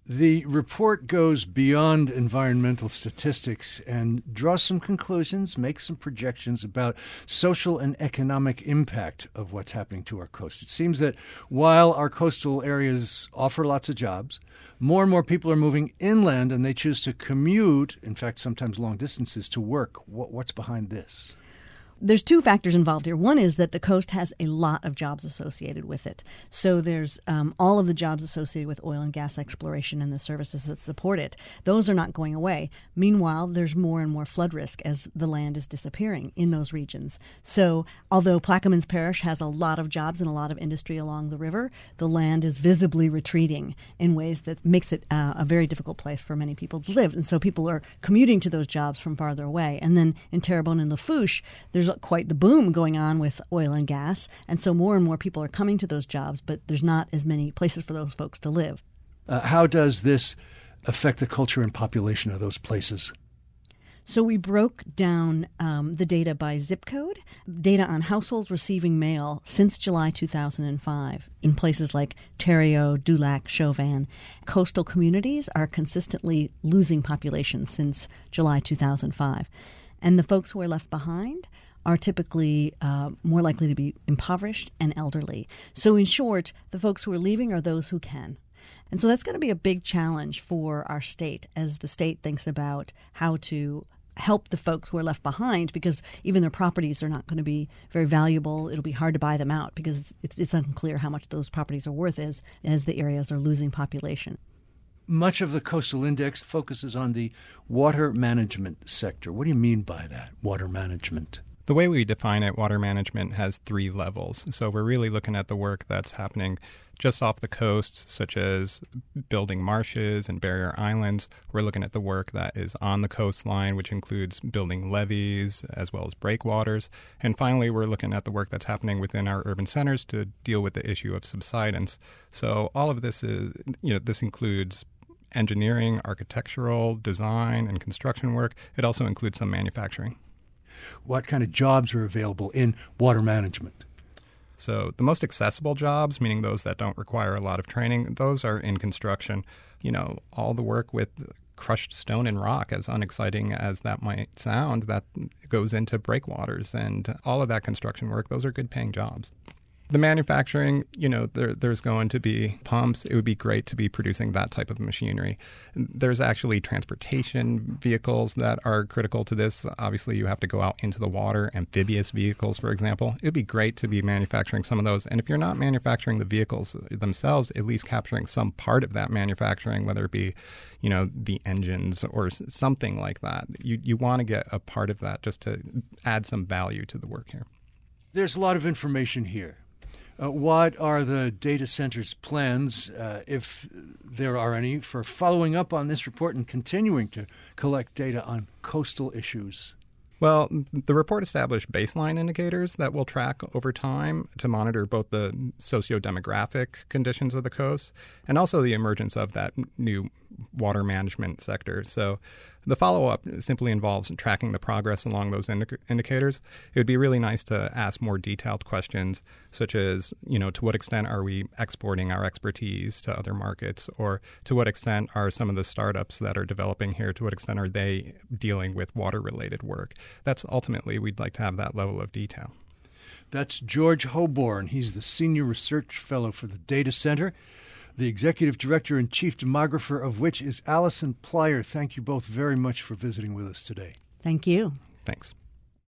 The report goes beyond environmental statistics and draws some conclusions, makes some projections about social and economic impact of what's happening to our coast. It seems that while our coastal areas offer lots of jobs, more and more people are moving inland and they choose to commute, in fact, sometimes long distances, to work. What's behind this? There's two factors involved here. One is that the coast has a lot of jobs associated with it. So there's all of the jobs associated with oil and gas exploration and the services that support it. Those are not going away. Meanwhile, there's more and more flood risk as the land is disappearing in those regions. So although Plaquemines Parish has a lot of jobs and a lot of industry along the river, the land is visibly retreating in ways that makes it a very difficult place for many people to live. And so people are commuting to those jobs from farther away. And then in Terrebonne and Lafourche, there's quite the boom going on with oil and gas, and so more and more people are coming to those jobs, but there's not as many places for those folks to live. How does this affect the culture and population of those places? So we broke down the data by zip code, data on households receiving mail since July 2005 in places like Thériault, Dulac, Chauvin. Coastal communities are consistently losing population since July 2005. And the folks who are left behind are typically more likely to be impoverished and elderly. So in short, the folks who are leaving are those who can. And so that's going to be a big challenge for our state as the state thinks about how to help the folks who are left behind, because even their properties are not going to be very valuable. It'll be hard to buy them out because it's unclear how much those properties are worth as the areas are losing population. Much of the Coastal Index focuses on the water management sector. What do you mean by that, water management? The way we define it, water management has three levels. So we're really looking at the work that's happening just off the coast, such as building marshes and barrier islands. We're looking at the work that is on the coastline, which includes building levees as well as breakwaters. And finally, we're looking at the work that's happening within our urban centers to deal with the issue of subsidence. So all of this is, this includes engineering, architectural, design, and construction work. It also includes some manufacturing. What kind of jobs are available in water management? So the most accessible jobs, meaning those that don't require a lot of training, those are in construction. All the work with crushed stone and rock, as unexciting as that might sound, that goes into breakwaters and all of that construction work, those are good paying jobs. The manufacturing, there's going to be pumps. It would be great to be producing that type of machinery. There's actually transportation vehicles that are critical to this. Obviously, you have to go out into the water, amphibious vehicles, for example. It would be great to be manufacturing some of those. And if you're not manufacturing the vehicles themselves, at least capturing some part of that manufacturing, whether it be, the engines or something like that. You want to get a part of that just to add some value to the work here. There's a lot of information here. What are the data center's plans, if there are any, for following up on this report and continuing to collect data on coastal issues? Well, the report established baseline indicators that we'll track over time to monitor both the socio-demographic conditions of the coast and also the emergence of that new water management sector. So the follow-up simply involves tracking the progress along those indicators. It would be really nice to ask more detailed questions, such as, to what extent are we exporting our expertise to other markets, or to what extent are some of the startups that are developing here, to what extent are they dealing with water-related work? That's ultimately, we'd like to have that level of detail. That's George Hoborn. He's the Senior Research Fellow for the Data Center, the Executive Director and Chief Demographer of which is Allison Plyer. Thank you both very much for visiting with us today. Thank you. Thanks.